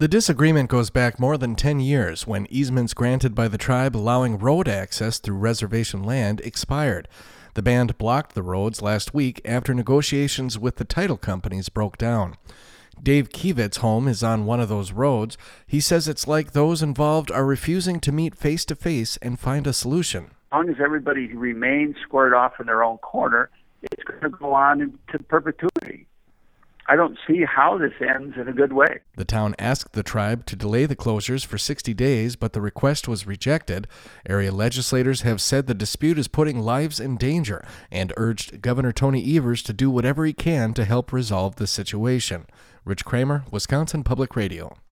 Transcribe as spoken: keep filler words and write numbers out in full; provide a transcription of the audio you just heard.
The disagreement goes back more than ten years when easements granted by the tribe allowing road access through reservation land expired. The band blocked the roads last week after negotiations with the title companies broke down. Dave Kiewitz's home is on one of those roads. He says it's like those involved are refusing to meet face-to-face and find a solution. As long as everybody remains squared off in their own corner, it's going to go on into perpetuity. I don't see how this ends in a good way. The town asked the tribe to delay the closures for sixty days, but the request was rejected. Area legislators have said the dispute is putting lives in danger and urged Governor Tony Evers to do whatever he can to help resolve the situation. Rich Kramer, Wisconsin Public Radio.